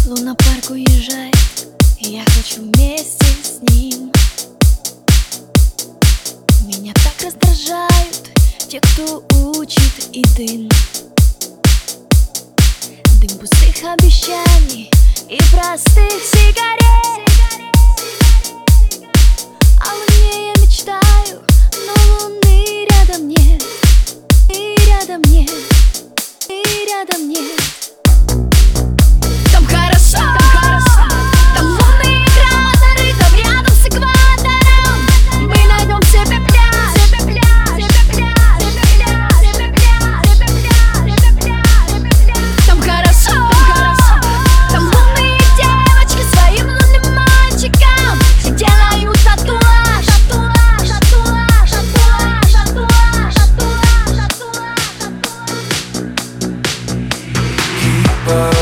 Лунопарк уезжает, и я хочу вместе с ним. Меня так раздражают те, кто учит и дым. Дым пустых обещаний и простых сигарет. О луне я мечтаю, но луны рядом нет. И рядом нет, и рядом нет. Там хорошо, там лунные кратеры, там рядом с экватором мы найдем себе пляж, себе пляж, себе пляж, себе пляж, себе пляж, себе пляж, себе пляж. Там хорошо, там лунные девочки своим лунным мальчикам делают татуаж, татуаж, татуаж, татуаж, татуаж, татуаж, татуаж, татуаж.